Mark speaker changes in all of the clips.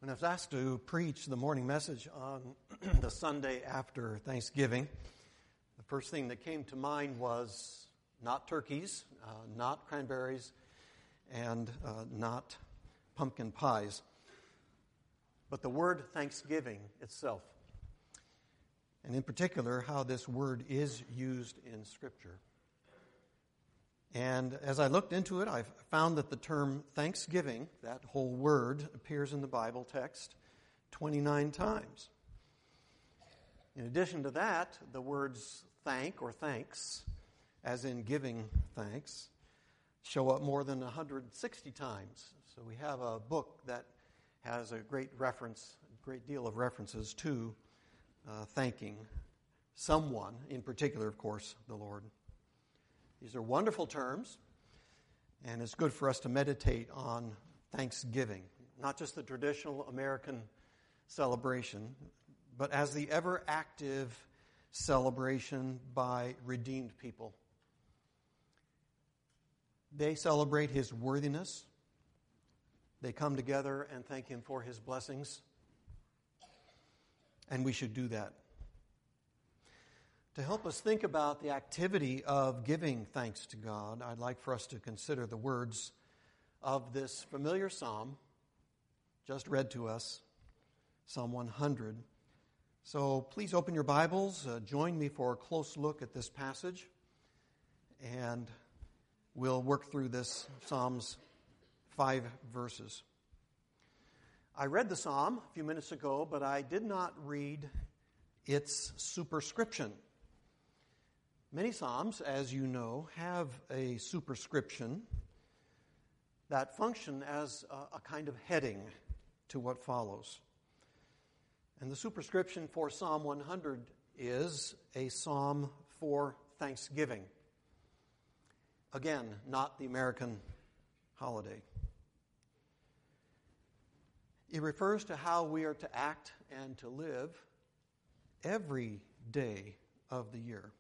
Speaker 1: When I was asked to preach the morning message on the Sunday after Thanksgiving, the first thing that came to mind was not turkeys, not cranberries, and not pumpkin pies, but the word Thanksgiving itself, and in particular, how this word is used in Scripture. And as I looked into it, I found that the term Thanksgiving, that whole word, appears in the Bible text 29 times. In addition to that, the words thank or thanks, as in giving thanks, show up more than 160 times. So we have a book that has a great deal of references to thanking someone, in particular, of course, the Lord. These are wonderful terms, and it's good for us to meditate on Thanksgiving, not just the traditional American celebration, but as the ever-active celebration by redeemed people. They celebrate His worthiness. They come together and thank Him for His blessings, and we should do that. To help us think about the activity of giving thanks to God, I'd like for us to consider the words of this familiar psalm just read to us, Psalm 100. So please open your Bibles, join me for a close look at this passage, and we'll work through this Psalm's 5 verses. I read the psalm a few minutes ago, but I did not read its superscription. Many psalms, as you know, have a superscription that function as a kind of heading to what follows. And the superscription for Psalm 100 is a psalm for thanksgiving. Again, not the American holiday. It refers to how we are to act and to live every day of the year.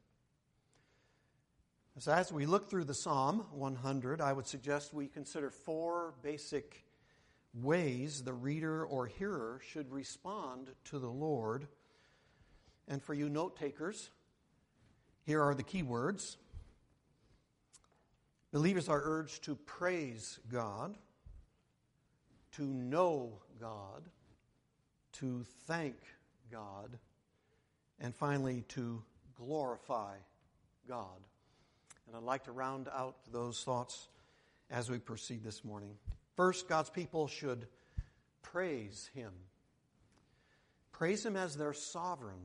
Speaker 1: So as we look through the Psalm 100, I would suggest we consider 4 basic ways the reader or hearer should respond to the Lord. And for you note takers, here are the key words. Believers are urged to praise God, to know God, to thank God, and finally to glorify God. And I'd like to round out those thoughts as we proceed this morning. First, God's people should praise Him. Praise Him as their sovereign.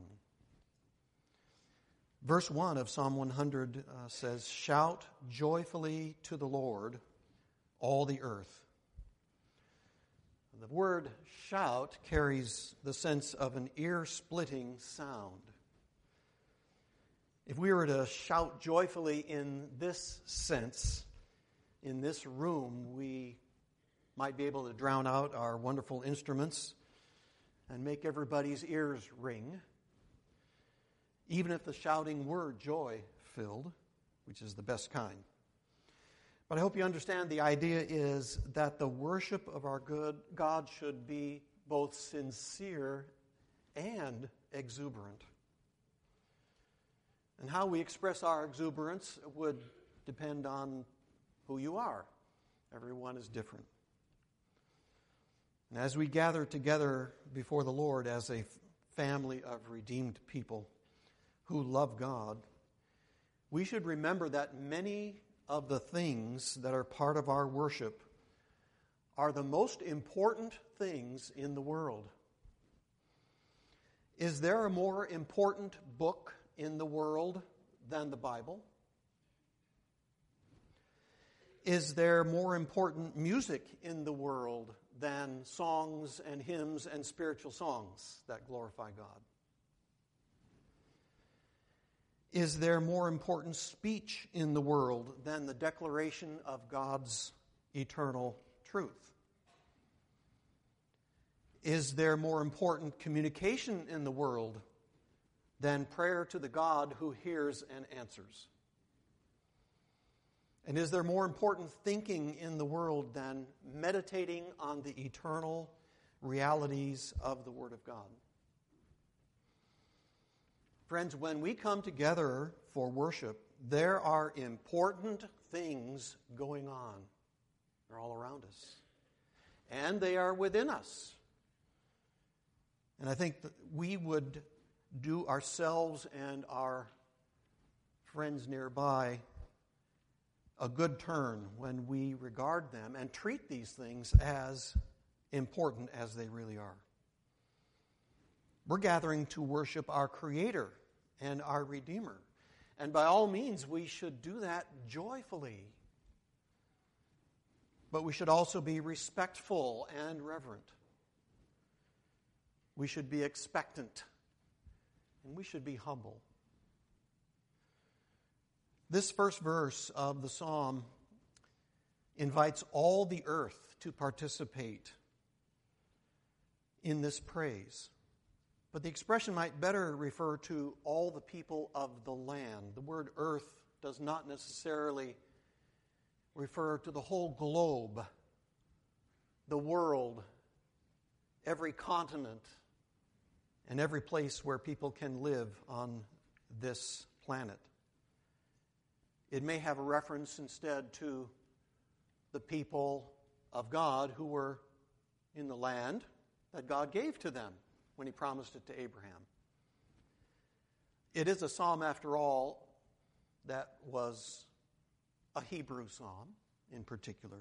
Speaker 1: Verse 1 of Psalm 100 says, "Shout joyfully to the Lord, all the earth." The word shout carries the sense of an ear-splitting sound. If we were to shout joyfully in this sense, in this room, we might be able to drown out our wonderful instruments and make everybody's ears ring, even if the shouting were joy-filled, which is the best kind. But I hope you understand the idea is that the worship of our good God should be both sincere and exuberant. And how we express our exuberance would depend on who you are. Everyone is different. And as we gather together before the Lord as a family of redeemed people who love God, we should remember that many of the things that are part of our worship are the most important things in the world. Is there a more important book in the world than the Bible? Is there more important music in the world than songs and hymns and spiritual songs that glorify God? Is there more important speech in the world than the declaration of God's eternal truth? Is there more important communication in the world than prayer to the God who hears and answers? And is there more important thinking in the world than meditating on the eternal realities of the Word of God. Friends, when we come together for worship, there are important things going on. They're all around us. And they are within us. And I think that we would do ourselves and our friends nearby a good turn when we regard them and treat these things as important as they really are. We're gathering to worship our Creator and our Redeemer. And by all means, we should do that joyfully. But we should also be respectful and reverent. We should be expectant. And we should be humble. This first verse of the psalm invites all the earth to participate in this praise. But the expression might better refer to all the people of the land. The word earth does not necessarily refer to the whole globe, the world, every continent, and every place where people can live on this planet. It may have a reference instead to the people of God who were in the land that God gave to them when He promised it to Abraham. It is a psalm, after all, that was a Hebrew psalm in particular.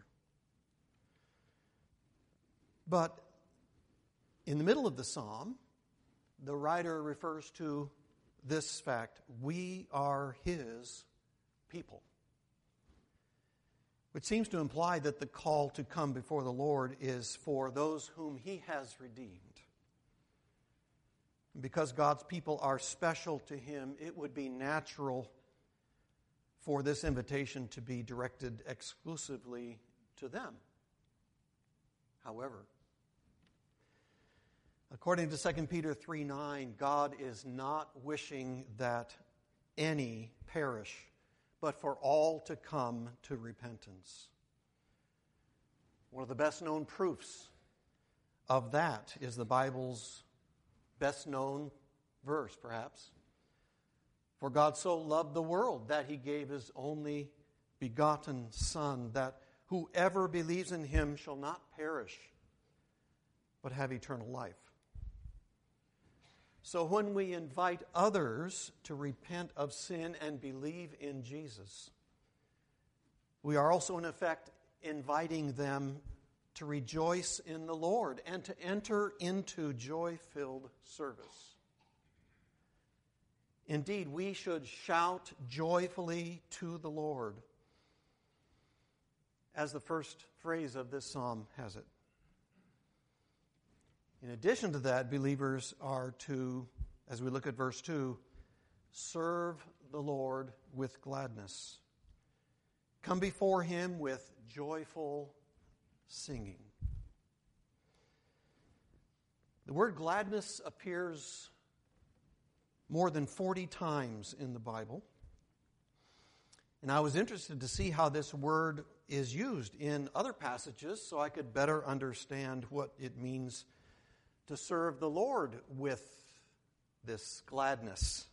Speaker 1: But in the middle of the psalm, the writer refers to this fact: we are His people. Which seems to imply that the call to come before the Lord is for those whom He has redeemed. And because God's people are special to Him, it would be natural for this invitation to be directed exclusively to them. However, according to 2 Peter 3:9, God is not wishing that any perish, but for all to come to repentance. One of the best-known proofs of that is the Bible's best-known verse, perhaps. For God so loved the world that He gave His only begotten Son, that whoever believes in Him shall not perish, but have eternal life. So when we invite others to repent of sin and believe in Jesus, we are also in effect inviting them to rejoice in the Lord and to enter into joy-filled service. Indeed, we should shout joyfully to the Lord, as the first phrase of this psalm has it. In addition to that, believers are to, as we look at verse 2, serve the Lord with gladness. Come before Him with joyful singing. The word gladness appears more than 40 times in the Bible. And I was interested to see how this word is used in other passages so I could better understand what it means to serve the Lord with this gladness.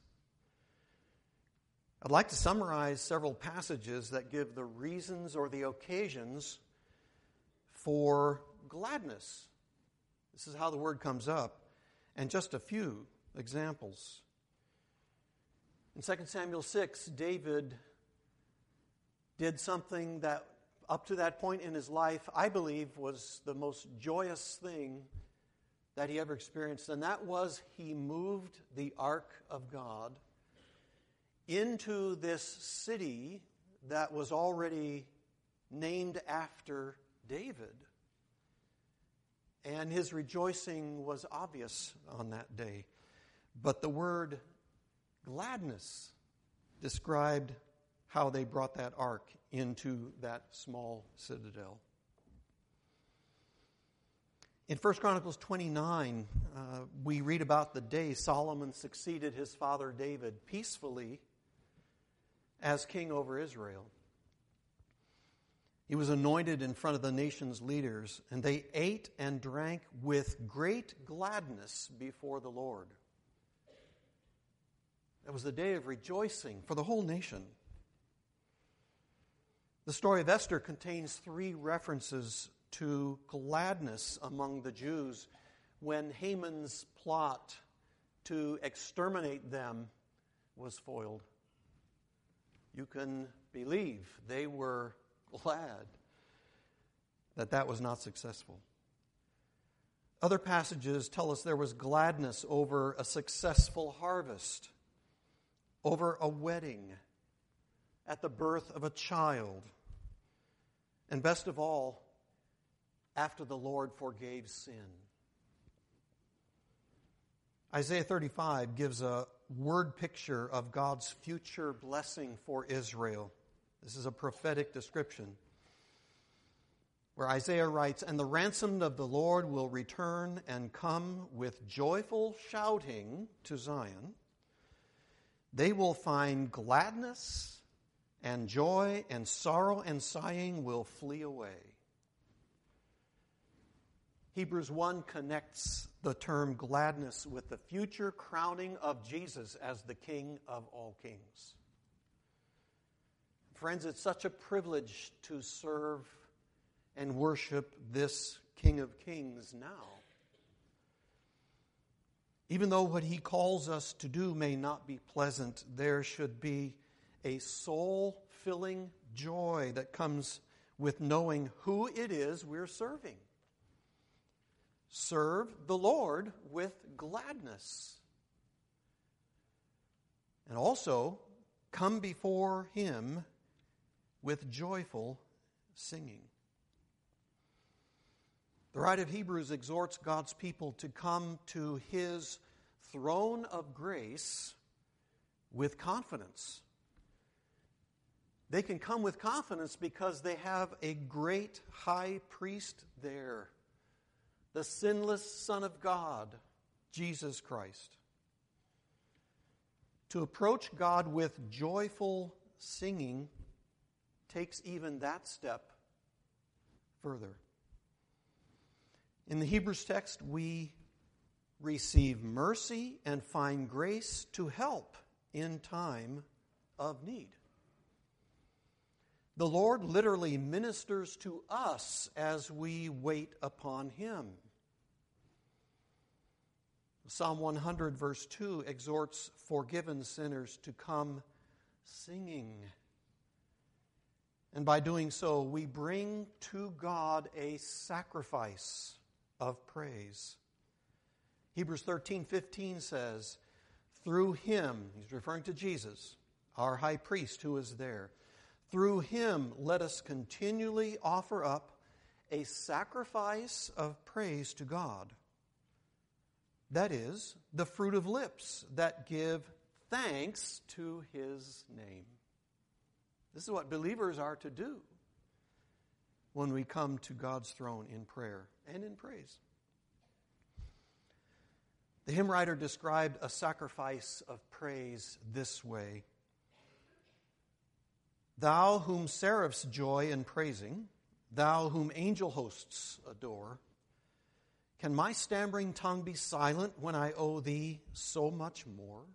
Speaker 1: I'd like to summarize several passages that give the reasons or the occasions for gladness. This is how the word comes up, and just a few examples. In 2 Samuel 6, David did something that up to that point in his life, I believe, was the most joyous thing that he ever experienced, and that was he moved the Ark of God into this city that was already named after David. And his rejoicing was obvious on that day. But the word gladness described how they brought that ark into that small citadel. In 1 Chronicles 29, we read about the day Solomon succeeded his father David peacefully as king over Israel. He was anointed in front of the nation's leaders, and they ate and drank with great gladness before the Lord. It was a day of rejoicing for the whole nation. The story of Esther contains 3 references to gladness among the Jews when Haman's plot to exterminate them was foiled. You can believe they were glad that was not successful. Other passages tell us there was gladness over a successful harvest, over a wedding, at the birth of a child, and best of all, after the Lord forgave sin. Isaiah 35 gives a word picture of God's future blessing for Israel. This is a prophetic description where Isaiah writes, "And the ransomed of the Lord will return and come with joyful shouting to Zion. They will find gladness and joy, and sorrow and sighing will flee away." Hebrews 1 connects the term gladness with the future crowning of Jesus as the King of all kings. Friends, it's such a privilege to serve and worship this King of Kings now. Even though what he calls us to do may not be pleasant, there should be a soul-filling joy that comes with knowing who it is we're serving. Serve the Lord with gladness. And also, come before him with joyful singing. The writer of Hebrews exhorts God's people to come to his throne of grace with confidence. They can come with confidence because they have a great high priest there, the sinless Son of God, Jesus Christ. To approach God with joyful singing takes even that step further. In the Hebrews text, we receive mercy and find grace to help in time of need. The Lord literally ministers to us as we wait upon him. Psalm 100, verse 2, exhorts forgiven sinners to come singing. And by doing so, we bring to God a sacrifice of praise. Hebrews 13:15 says, through him, he's referring to Jesus, our high priest who is there, through him let us continually offer up a sacrifice of praise to God. That is, the fruit of lips that give thanks to his name. This is what believers are to do when we come to God's throne in prayer and in praise. The hymn writer described a sacrifice of praise this way. Thou whom seraphs joy in praising, thou whom angel hosts adore, can my stammering tongue be silent when I owe thee so much more?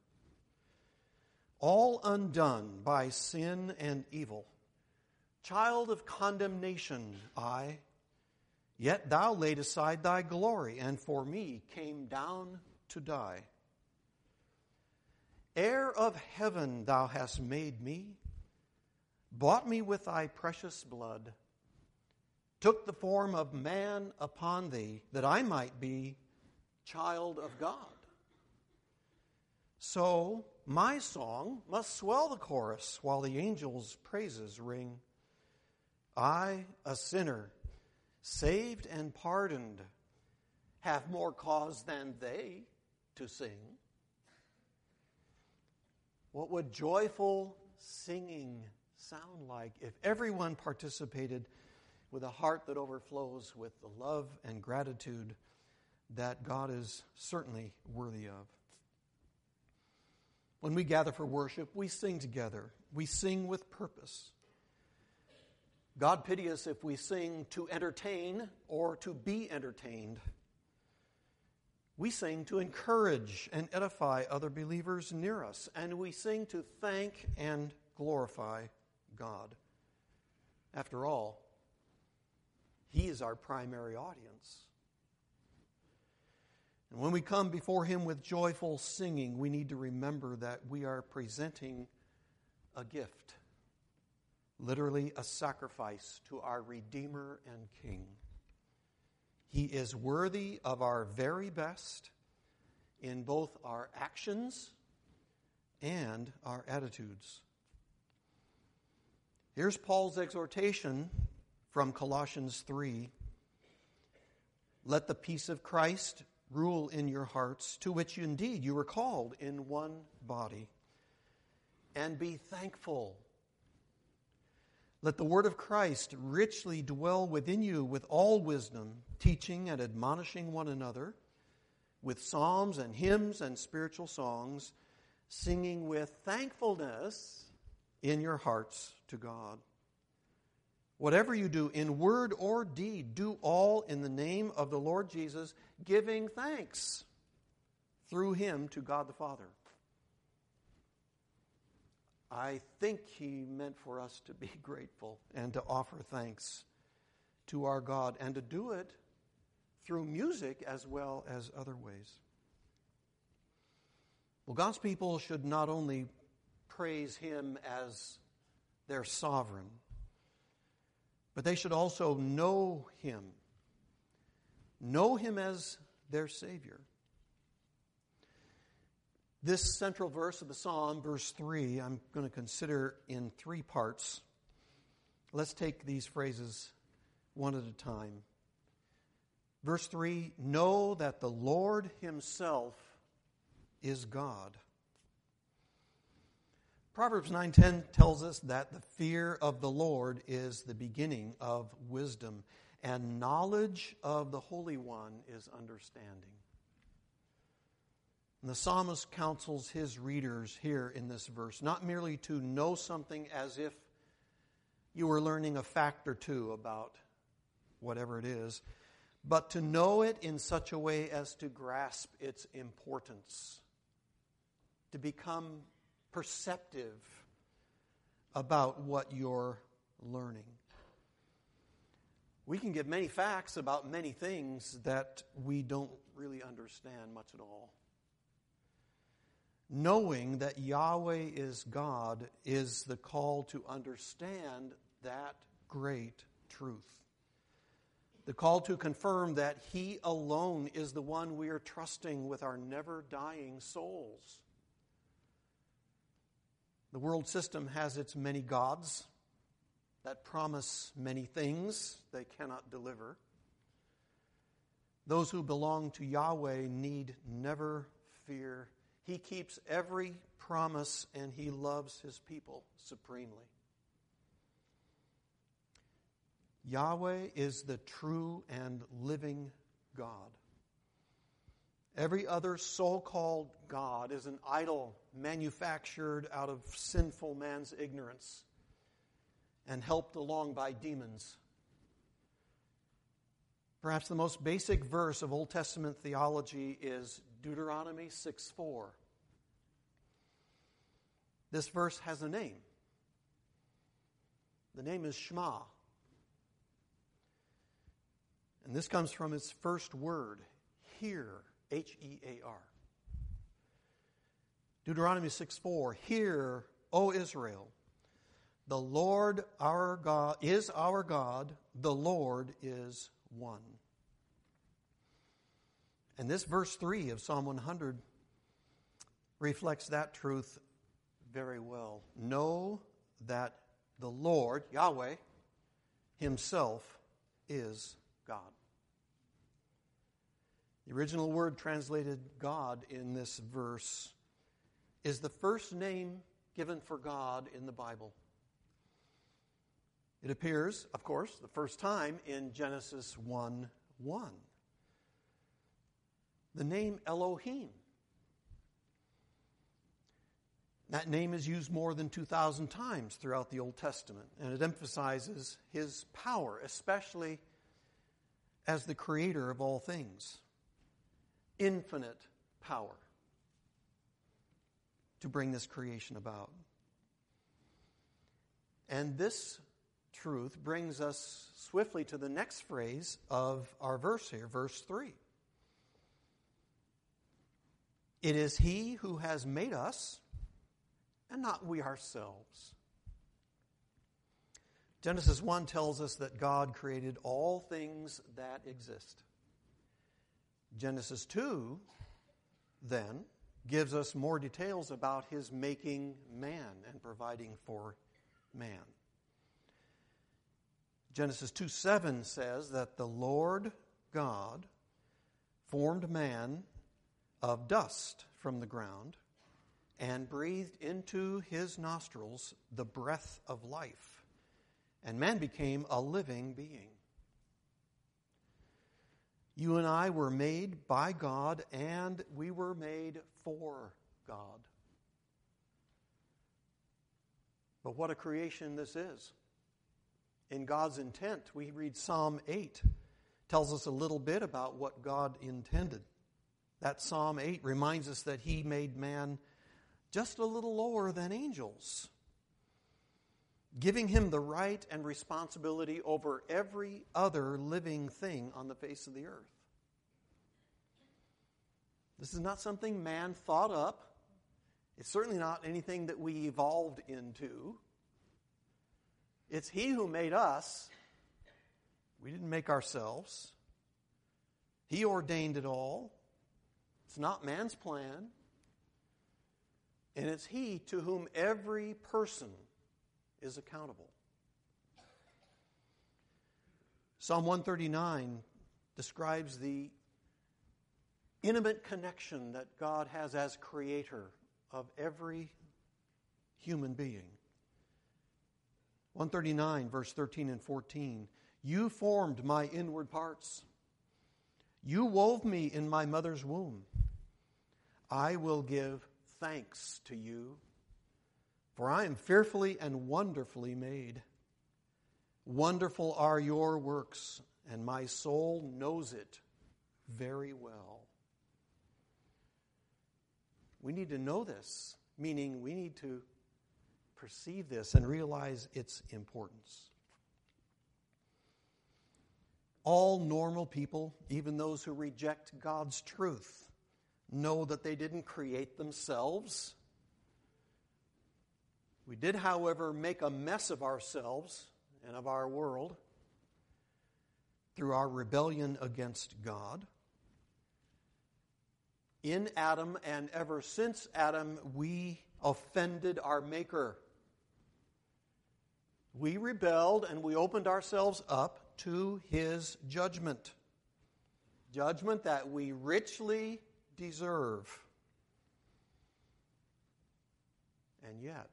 Speaker 1: All undone by sin and evil, child of condemnation I, yet thou laid aside thy glory, and for me came down to die. Heir of heaven thou hast made me, bought me with thy precious blood, took the form of man upon thee, that I might be child of God. So my song must swell the chorus while the angels' praises ring. I, a sinner, saved and pardoned, have more cause than they to sing. What would joyful singing sound like if everyone participated with a heart that overflows with the love and gratitude that God is certainly worthy of? When we gather for worship, we sing together. We sing with purpose. God pity us if we sing to entertain or to be entertained. We sing to encourage and edify other believers near us, and we sing to thank and glorify God. After all, He is our primary audience. And when we come before Him with joyful singing, we need to remember that we are presenting a gift, literally a sacrifice to our Redeemer and King. He is worthy of our very best in both our actions and our attitudes. Here's Paul's exhortation from Colossians 3. Let the peace of Christ rule in your hearts, to which indeed you were called in one body, and be thankful. Let the word of Christ richly dwell within you with all wisdom, teaching and admonishing one another with psalms and hymns and spiritual songs, singing with thankfulness in your hearts to God. Whatever you do in word or deed, do all in the name of the Lord Jesus, giving thanks through Him to God the Father. I think he meant for us to be grateful and to offer thanks to our God and to do it through music as well as other ways. Well, God's people should not only praise Him as their sovereign, but they should also know Him as their Savior. This central verse of the Psalm, verse 3, I'm going to consider in three parts. Let's take these phrases one at a time. Verse 3, know that the Lord Himself is God. Proverbs 9:10 tells us that the fear of the Lord is the beginning of wisdom, and knowledge of the Holy One is understanding. And the psalmist counsels his readers here in this verse, not merely to know something as if you were learning a fact or two about whatever it is, but to know it in such a way as to grasp its importance, to become perceptive about what you're learning. We can give many facts about many things that we don't really understand much at all. Knowing that Yahweh is God is the call to understand that great truth. The call to confirm that He alone is the one we are trusting with our never-dying souls. The world system has its many gods that promise many things they cannot deliver. Those who belong to Yahweh need never fear. He keeps every promise and He loves His people supremely. Yahweh is the true and living God. Every other so-called God is an idol manufactured out of sinful man's ignorance and helped along by demons. Perhaps the most basic verse of Old Testament theology is Deuteronomy 6:4. This verse has a name. The name is Shema. And this comes from its first word, hear, H-E-A-R. Deuteronomy 6:4, hear, O Israel, the Lord our God is our God, the Lord is one. And this verse 3 of Psalm 100 reflects that truth very well. Know that the Lord, Yahweh, Himself is God. The original word translated God in this verse is the first name given for God in the Bible. It appears, of course, the first time in Genesis 1:1. The name Elohim. That name is used more than 2,000 times throughout the Old Testament, and it emphasizes his power, especially as the creator of all things. Infinite power to bring this creation about. And this truth brings us swiftly to the next phrase of our verse here, verse 3. It is he who has made us, and not we ourselves. Genesis 1 tells us that God created all things that exist. Genesis 2, then, gives us more details about his making man and providing for man. Genesis 2:7 says that the Lord God formed man of dust from the ground and breathed into his nostrils the breath of life, and man became a living being. You and I were made by God, and we were made for God. But what a creation this is. In God's intent, we read Psalm 8, tells us a little bit about what God intended. That Psalm 8 reminds us that he made man just a little lower than angels, giving him the right and responsibility over every other living thing on the face of the earth. This is not something man thought up. It's certainly not anything that we evolved into. It's he who made us. We didn't make ourselves. He ordained it all. It's not man's plan. And it's he to whom every person is accountable. Psalm 139 describes the intimate connection that God has as creator of every human being. 139, verse 13 and 14. You formed my inward parts. You wove me in my mother's womb. I will give thanks to you, for I am fearfully and wonderfully made. Wonderful are your works, and my soul knows it very well. We need to know this, meaning we need to perceive this and realize its importance. All normal people, even those who reject God's truth, know that they didn't create themselves. We did, however, make a mess of ourselves and of our world through our rebellion against God. In Adam and ever since Adam, we offended our Maker. We rebelled and we opened ourselves up to his judgment. Judgment that we richly deserve. And yet,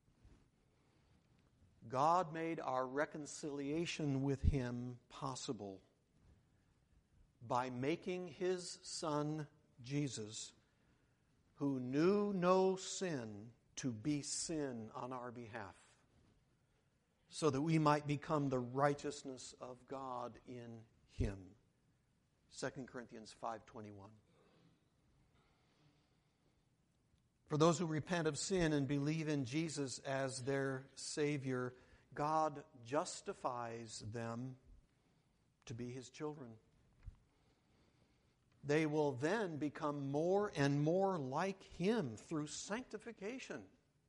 Speaker 1: God made our reconciliation with him possible by making his Son, Jesus, who knew no sin, to be sin on our behalf, so that we might become the righteousness of God in him. 2 Corinthians 5:21. For those who repent of sin and believe in Jesus as their Savior, God justifies them to be his children. They will then become more and more like him through sanctification.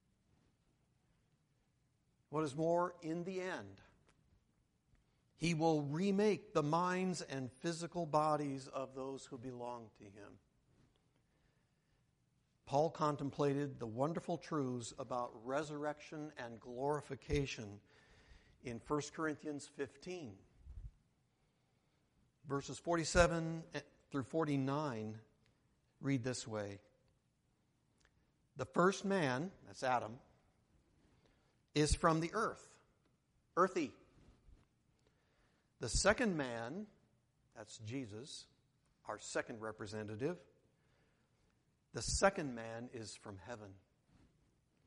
Speaker 1: What is more, in the end, he will remake the minds and physical bodies of those who belong to him. Paul contemplated the wonderful truths about resurrection and glorification in 1 Corinthians 15. Verses 47 through 49 read this way. The first man, that's Adam, is from the earth, earthy. The second man, that's Jesus, our second representative. The second man is from heaven.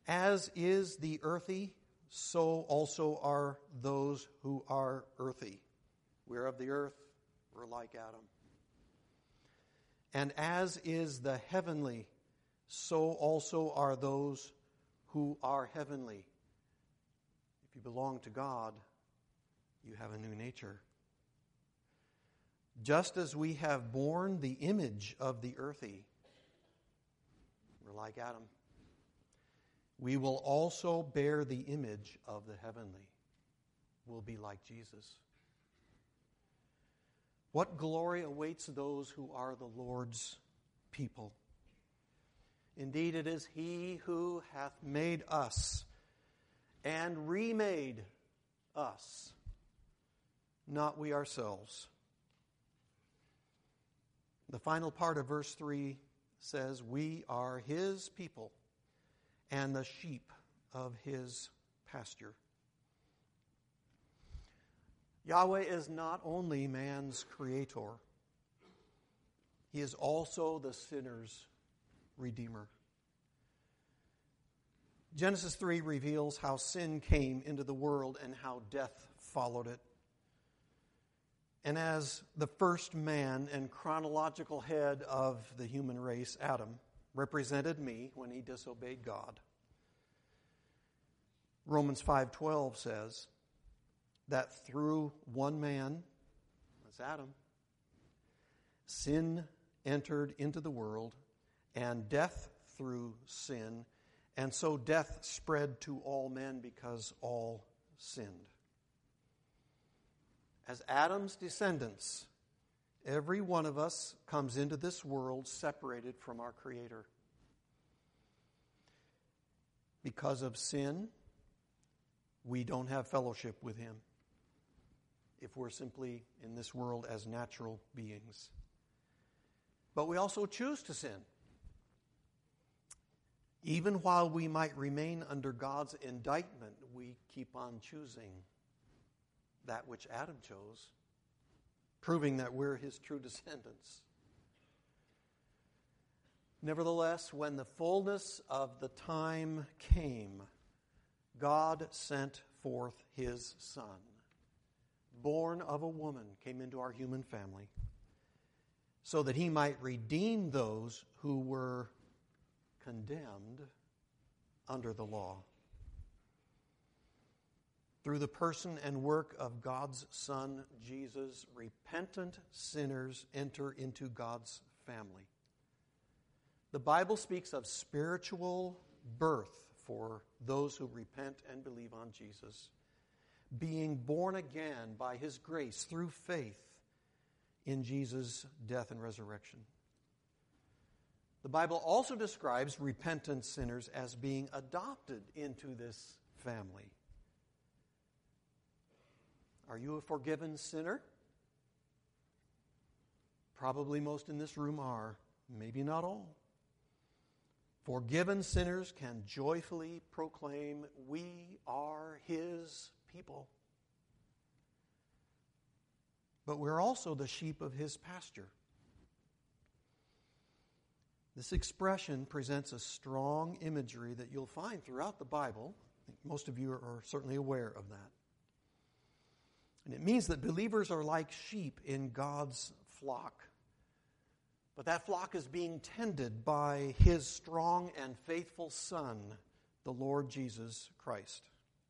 Speaker 1: As is the earthy, so also are those who are earthy. We're of the earth, we're like Adam. And as is the heavenly, so also are those who are heavenly. If you belong to God, you have a new nature. Just as we have borne the image of the earthy, we're like Adam, we will also bear the image of the heavenly. We'll be like Jesus. What glory awaits those who are the Lord's people? Indeed, it is He who hath made us and remade us, not we ourselves. The final part of verse 3 says, we are His people and the sheep of His pasture. Yahweh is not only man's creator, He is also the sinner's redeemer. Genesis 3 reveals how sin came into the world and how death followed it. And as the first man and chronological head of the human race, Adam, represented me when he disobeyed God, Romans 5:12 says that through one man, that's Adam, sin entered into the world, and death through sin, and so death spread to all men because all sinned. As Adam's descendants, every one of us comes into this world separated from our Creator. Because of sin, we don't have fellowship with Him if we're simply in this world as natural beings. But we also choose to sin. Even while we might remain under God's indictment, we keep on choosing that which Adam chose, proving that we're his true descendants. Nevertheless, when the fullness of the time came, God sent forth His Son, born of a woman, came into our human family, so that He might redeem those who were condemned under the law. Through the person and work of God's Son, Jesus, repentant sinners enter into God's family. The Bible speaks of spiritual birth for those who repent and believe on Jesus, being born again by His grace through faith in Jesus' death and resurrection. The Bible also describes repentant sinners as being adopted into this family. Are you a forgiven sinner? Probably most in this room are, maybe not all. Forgiven sinners can joyfully proclaim, we are His people. But we're also the sheep of His pasture. This expression presents a strong imagery that you'll find throughout the Bible. I think most of you are certainly aware of that. And it means that believers are like sheep in God's flock. But that flock is being tended by His strong and faithful Son, the Lord Jesus Christ.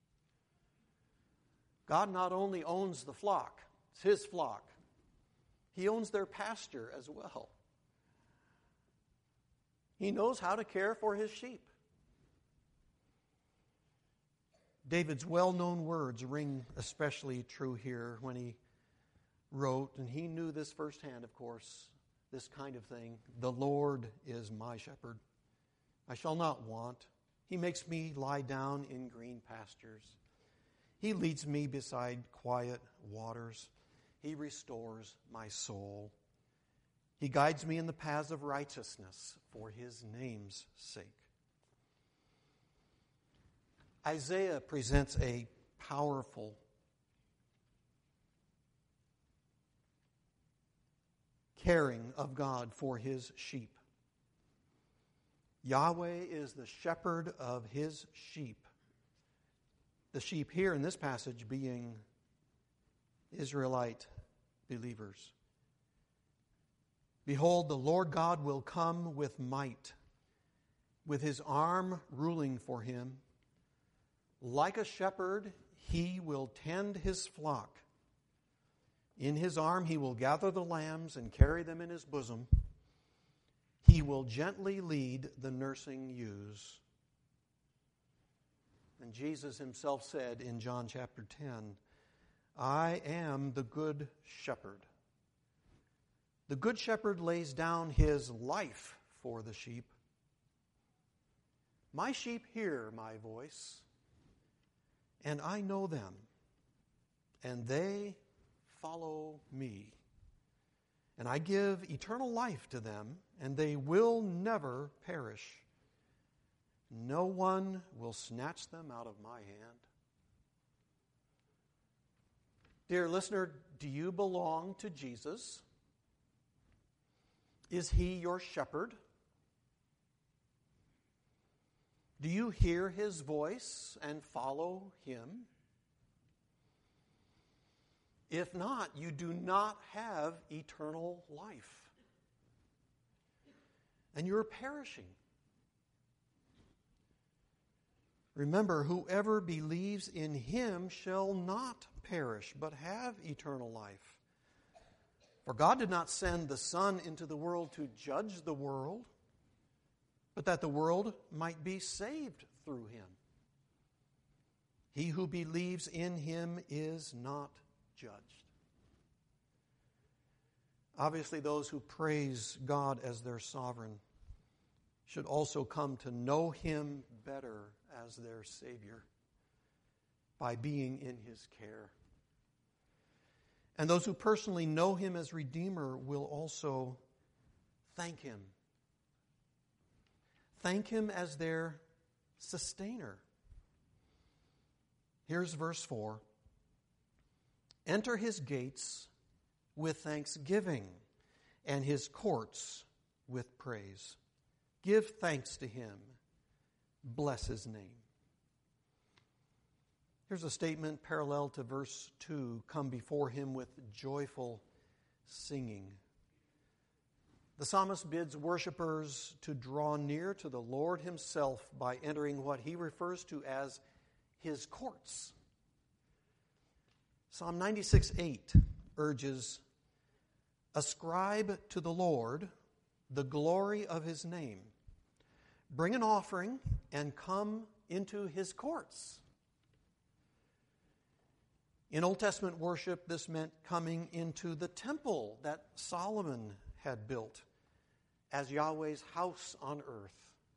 Speaker 1: God not only owns the flock, it's His flock. He owns their pasture as well. He knows how to care for His sheep. David's well-known words ring especially true here when he wrote, and he knew this firsthand, of course, this kind of thing. The Lord is my shepherd. I shall not want. He makes me lie down in green pastures. He leads me beside quiet waters. He restores my soul. He guides me in the paths of righteousness for His name's sake. Isaiah presents a powerful caring of God for His sheep. Yahweh is the shepherd of his sheep. The sheep here in this passage being Israelite believers. Behold, the Lord God will come with might, with his arm ruling for him. Like a shepherd, he will tend his flock. In his arm he will gather the lambs and carry them in his bosom. He will gently lead the nursing ewes. And Jesus himself said in John chapter 10, I am the good shepherd. The good shepherd lays down his life for the sheep. My sheep hear my voice, and I know them, and they follow me. And I give eternal life to them, and they will never perish. No one will snatch them out of my hand. Dear listener, do you belong to Jesus? Is he your shepherd? Do you hear his voice and follow him? If not, you do not have eternal life. And you're perishing. Remember, whoever believes in him shall not perish, but have eternal life. For God did not send the Son into the world to judge the world, but that the world might be saved through him. He who believes in him is not judged. Obviously, those who praise God as their sovereign should also come to know him better as their Savior by being in his care. And those who personally know him as Redeemer will also thank him. Thank him as their sustainer. Here's verse 4. Enter his gates with thanksgiving and his courts with praise. Give thanks to him. Bless his name. Here's a statement parallel to verse 2. Come before him with joyful singing. The psalmist bids worshipers to draw near to the Lord himself by entering what he refers to as his courts. Psalm 96:8 urges, ascribe to the Lord the glory of his name. Bring an offering and come into his courts. In Old Testament worship, this meant coming into the temple that Solomon had built as Yahweh's house on earth.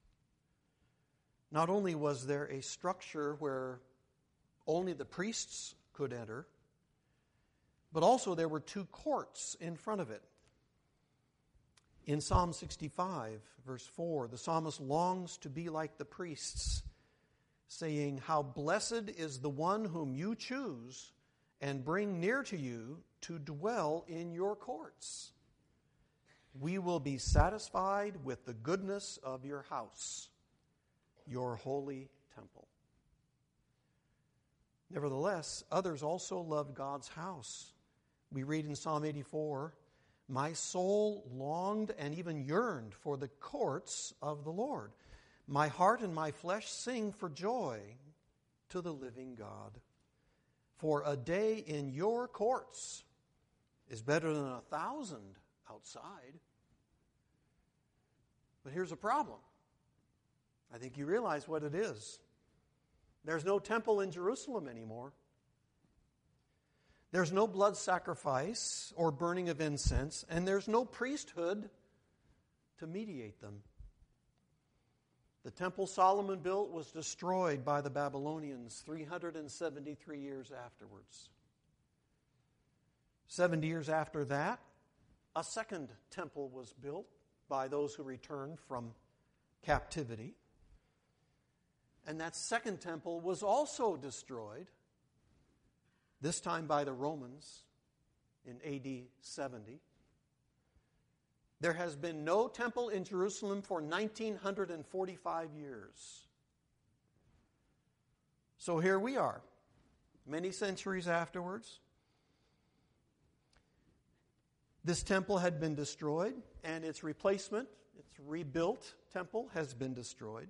Speaker 1: Not only was there a structure where only the priests could enter, but also there were two courts in front of it. In Psalm 65, verse 4, the psalmist longs to be like the priests, saying, how blessed is the one whom you choose and bring near to you to dwell in your courts. We will be satisfied with the goodness of your house, your holy temple. Nevertheless, others also loved God's house. We read in Psalm 84, my soul longed and even yearned for the courts of the Lord. My heart and my flesh sing for joy to the living God. For a day in your courts is better than 1,000 outside. But here's a problem. I think you realize what it is. There's no temple in Jerusalem anymore. There's no blood sacrifice or burning of incense, and there's no priesthood to mediate them. The temple Solomon built was destroyed by the Babylonians 373 years afterwards. 70 years after that, a second temple was built by those who returned from captivity. And that second temple was also destroyed, this time by the Romans in AD 70. There has been no temple in Jerusalem for 1945 years. So here we are, many centuries afterwards. This temple had been destroyed, and its replacement, its rebuilt temple, has been destroyed,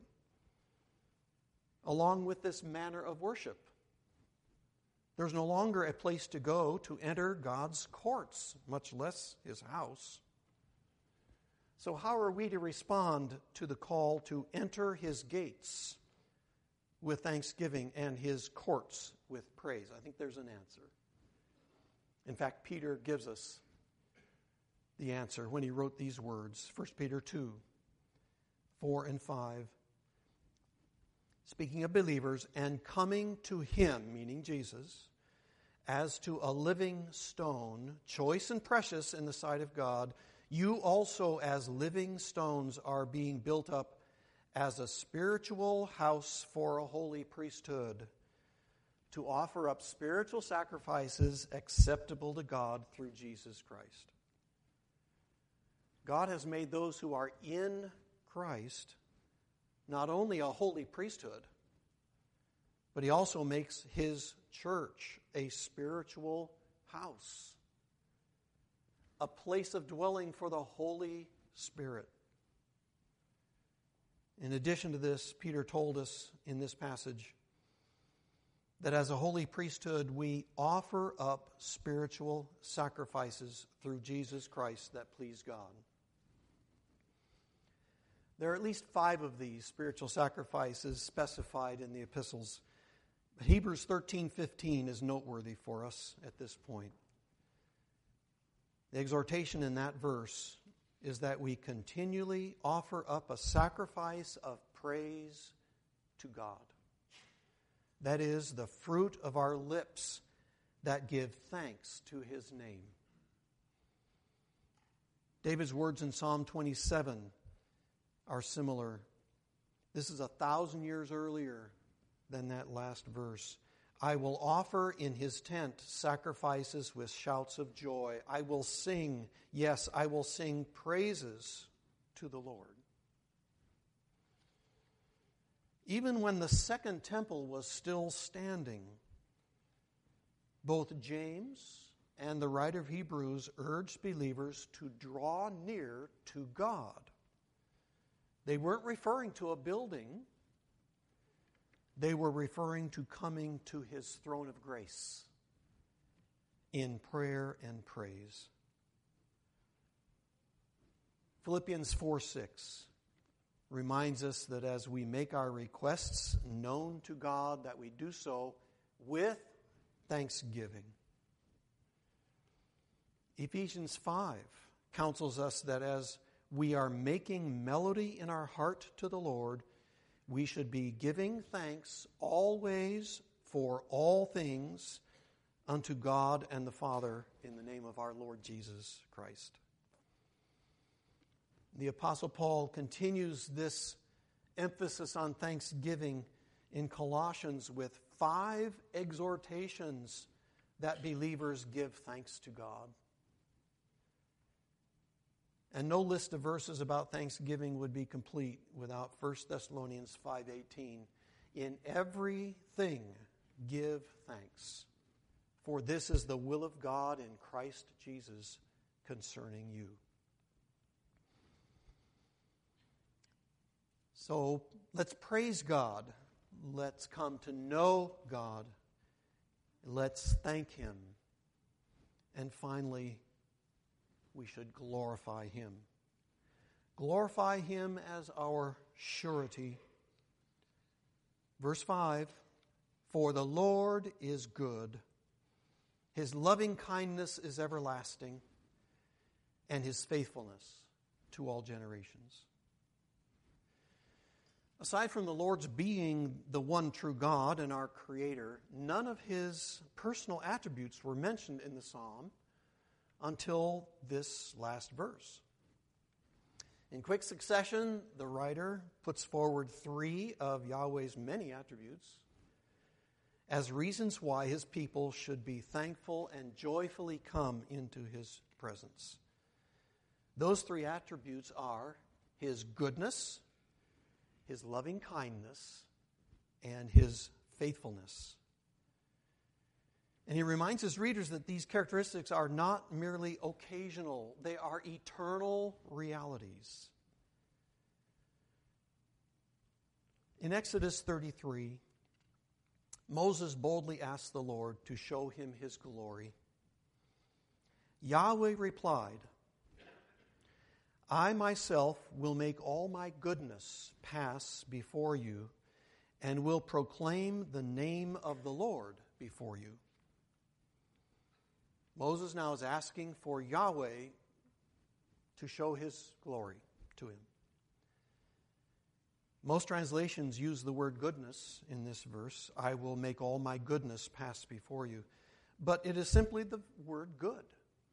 Speaker 1: along with this manner of worship. There's no longer a place to go to enter God's courts, much less His house. So how are we to respond to the call to enter His gates with thanksgiving and His courts with praise? I think there's an answer. In fact, Peter gives us the answer when he wrote these words, 1 Peter 2, 4 and 5. Speaking of believers, and coming to Him, meaning Jesus, as to a living stone, choice and precious in the sight of God, you also as living stones are being built up as a spiritual house for a holy priesthood, to offer up spiritual sacrifices acceptable to God through Jesus Christ. God has made those who are in Christ not only a holy priesthood, but He also makes His church a spiritual house, a place of dwelling for the Holy Spirit. In addition to this, Peter told us in this passage that as a holy priesthood, we offer up spiritual sacrifices through Jesus Christ that please God. There are at least 5 of these spiritual sacrifices specified in the epistles. But Hebrews 13:15 is noteworthy for us at this point. The exhortation in that verse is that we continually offer up a sacrifice of praise to God. That is, the fruit of our lips that give thanks to His name. David's words in Psalm 27 are similar. This is 1,000 years earlier than that last verse. I will offer in His tent sacrifices with shouts of joy. I will sing, yes, I will sing praises to the Lord. Even when the second temple was still standing, both James and the writer of Hebrews urged believers to draw near to God. They weren't referring to a building. They were referring to coming to His throne of grace in prayer and praise. Philippians 4:6 reminds us that as we make our requests known to God, that we do so with thanksgiving. Ephesians 5 counsels us that as we are making melody in our heart to the Lord, we should be giving thanks always for all things unto God and the Father in the name of our Lord Jesus Christ. The Apostle Paul continues this emphasis on thanksgiving in Colossians with 5 exhortations that believers give thanks to God. And no list of verses about thanksgiving would be complete without 1 Thessalonians 5:18. In everything give thanks, for this is the will of God in Christ Jesus concerning you. So let's praise God. Let's come to know God. Let's thank Him. And finally, we should glorify Him. Glorify Him as our surety. Verse 5, for the Lord is good. His loving kindness is everlasting, and His faithfulness to all generations. Aside from the Lord's being the one true God and our Creator, none of His personal attributes were mentioned in the psalm until this last verse. In quick succession, the writer puts forward 3 of Yahweh's many attributes as reasons why His people should be thankful and joyfully come into His presence. Those three attributes are His goodness, His loving kindness, and His faithfulness. And he reminds his readers that these characteristics are not merely occasional, they are eternal realities. In Exodus 33, Moses boldly asked the Lord to show him His glory. Yahweh replied, I myself will make all my goodness pass before you and will proclaim the name of the Lord before you. Moses now is asking for Yahweh to show His glory to him. Most translations use the word goodness in this verse. I will make all my goodness pass before you. But it is simply the word good.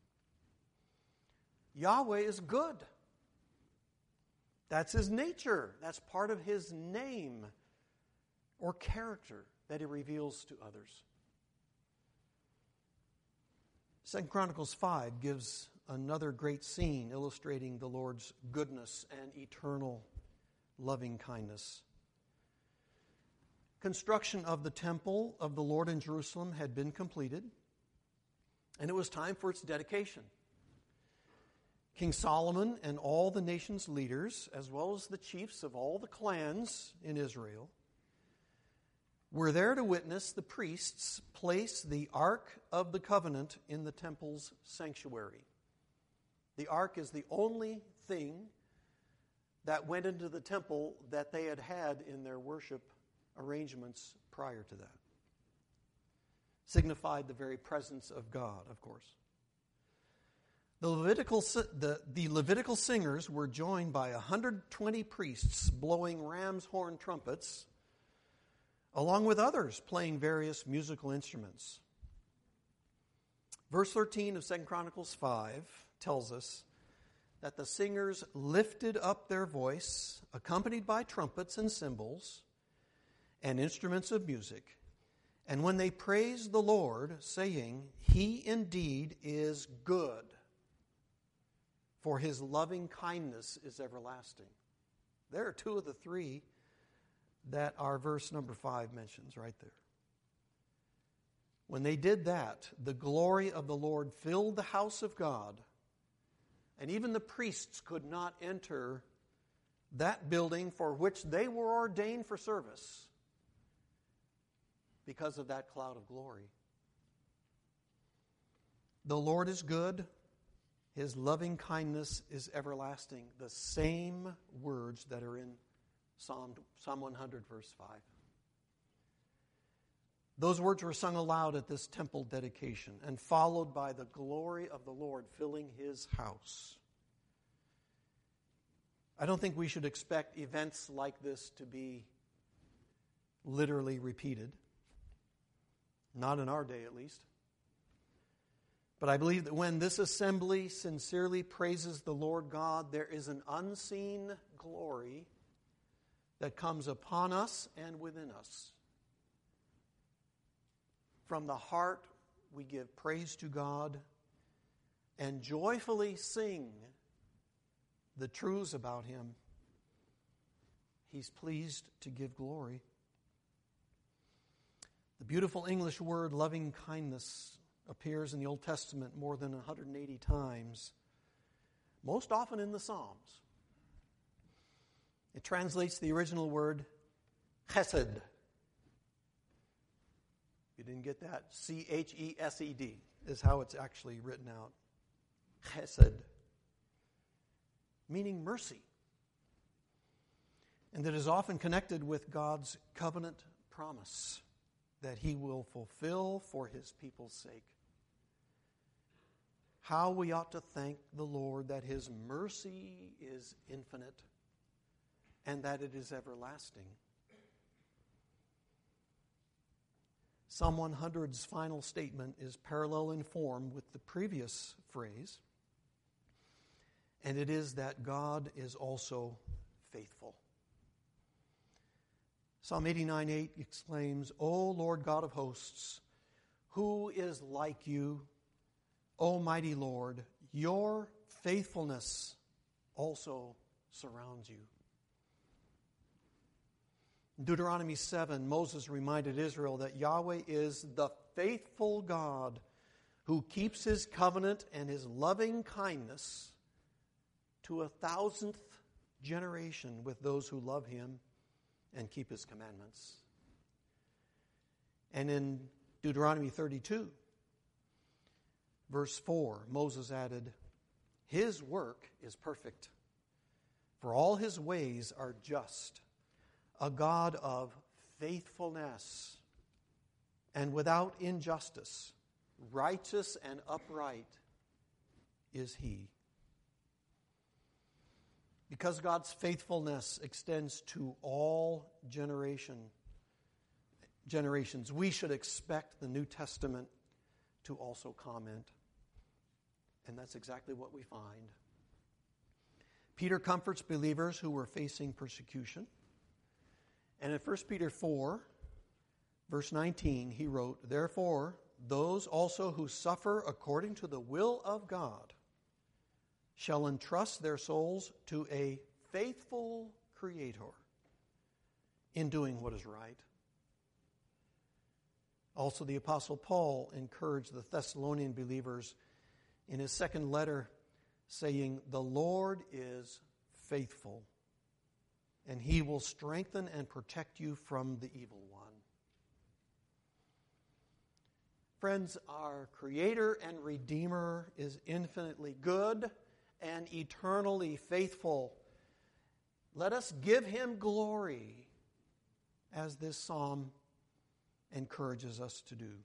Speaker 1: Yahweh is good. That's His nature. That's part of His name or character that He reveals to others. 2 Chronicles 5 gives another great scene illustrating the Lord's goodness and eternal loving kindness. Construction of the temple of the Lord in Jerusalem had been completed, and it was time for its dedication. King Solomon and all the nation's leaders, as well as the chiefs of all the clans in Israel, were there to witness the priests place the Ark of the Covenant in the temple's sanctuary. The Ark is the only thing that went into the temple that they had had in their worship arrangements prior to that. Signified the very presence of God, of course. The Levitical singers were joined by 120 priests blowing ram's horn trumpets, along with others playing various musical instruments. Verse 13 of 2 Chronicles 5 tells us that the singers lifted up their voice, accompanied by trumpets and cymbals and instruments of music, and when they praised the Lord, saying, He indeed is good, for His loving kindness is everlasting. There are two of the three that our verse number 5 mentions right there. When they did that, the glory of the Lord filled the house of God, and even the priests could not enter that building for which they were ordained for service because of that cloud of glory. The Lord is good. His loving kindness is everlasting. The same words that are in Psalm 100, verse 5. Those words were sung aloud at this temple dedication and followed by the glory of the Lord filling His house. I don't think we should expect events like this to be literally repeated. Not in our day, at least. But I believe that when this assembly sincerely praises the Lord God, there is an unseen glory that comes upon us and within us. From the heart, we give praise to God and joyfully sing the truths about Him. He's pleased to give glory. The beautiful English word loving kindness appears in the Old Testament more than 180 times, most often in the Psalms. It translates the original word chesed. You didn't get that? C-H-E-S-E-D is how it's actually written out. Chesed, meaning mercy. And that is often connected with God's covenant promise that He will fulfill for His people's sake. How we ought to thank the Lord that His mercy is infinite and that it is everlasting. Psalm 100's final statement is parallel in form with the previous phrase, and it is that God is also faithful. Psalm 89:8 exclaims, O Lord God of hosts, who is like you, O mighty Lord? Your faithfulness also surrounds you. In Deuteronomy 7, Moses reminded Israel that Yahweh is the faithful God who keeps his covenant and his loving kindness to 1,000th generation with those who love him and keep his commandments. And in Deuteronomy 32, verse 4, Moses added, his work is perfect, for all his ways are just. A God of faithfulness and without injustice, righteous and upright is he. Because God's faithfulness extends to all generations, we should expect the New Testament to also comment. And that's exactly what we find. Peter comforts believers who were facing persecution. And in 1 Peter 4, verse 19, he wrote, therefore, those also who suffer according to the will of God shall entrust their souls to a faithful Creator in doing what is right. Also, the Apostle Paul encouraged the Thessalonian believers in his second letter, saying, the Lord is faithful, and he will strengthen and protect you from the evil one. Friends, our Creator and Redeemer is infinitely good and eternally faithful. Let us give him glory, as this psalm encourages us to do.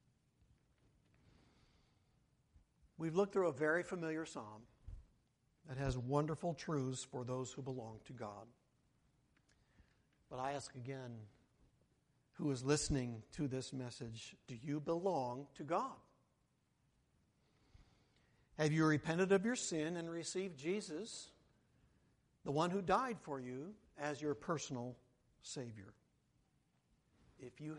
Speaker 1: We've looked through a very familiar psalm that has wonderful truths for those who belong to God. But I ask again, who is listening to this message, do you belong to God? Have you repented of your sin and received Jesus, the one who died for you, as your personal Savior? If you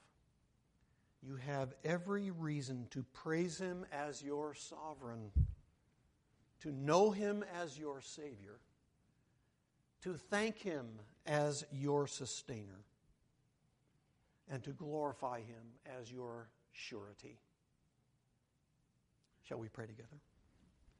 Speaker 1: have every reason to praise him as your sovereign, to know him as your Savior, to thank him as your sustainer, and to glorify him as your surety. Shall we pray together?